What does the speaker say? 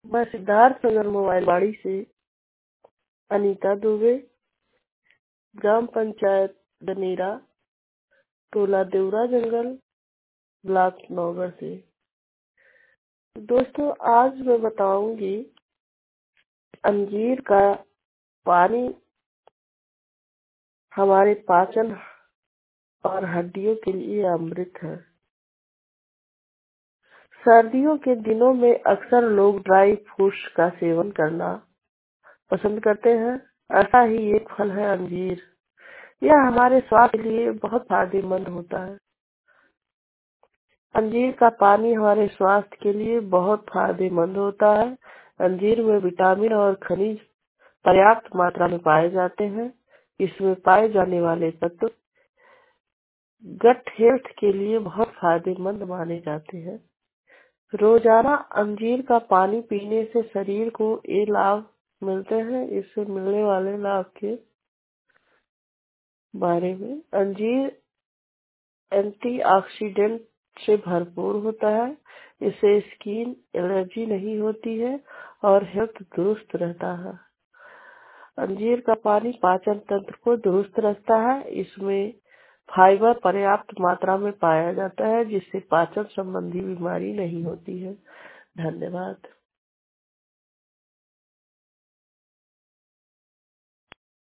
मैं सिद्धार्थ नगर मोबाइलवाड़ी से अनीता दुबे, ग्राम पंचायत दनेरा, टोला देवरा जंगल, ब्लॉक नौगढ़ से। दोस्तों, आज मैं बताऊंगी अंजीर का पानी हमारे पाचन और हड्डियों के लिए अमृत है। सर्दियों के दिनों में अक्सर लोग ड्राई फ्रूट्स का सेवन करना पसंद करते हैं। ऐसा ही एक फल है अंजीर। यह हमारे स्वास्थ्य के लिए बहुत फायदेमंद होता है। अंजीर का पानी हमारे स्वास्थ्य के लिए बहुत फायदेमंद होता है। अंजीर में विटामिन और खनिज पर्याप्त मात्रा में पाए जाते हैं। इसमें पाए जाने वाले तत्व गट हेल्थ के लिए बहुत फायदेमंद माने जाते हैं। रोजाना अंजीर का पानी पीने से शरीर को ये लाभ मिलते हैं। इससे मिलने वाले लाभ के बारे में, अंजीर एंटीऑक्सीडेंट से भरपूर होता है। इससे स्किन एलर्जी नहीं होती है और हेल्थ दुरुस्त रहता है। अंजीर का पानी पाचन तंत्र को दुरुस्त रखता है। इसमें फाइबर पर्याप्त मात्रा में पाया जाता है, जिससे पाचन संबंधी बीमारी नहीं होती है। धन्यवाद।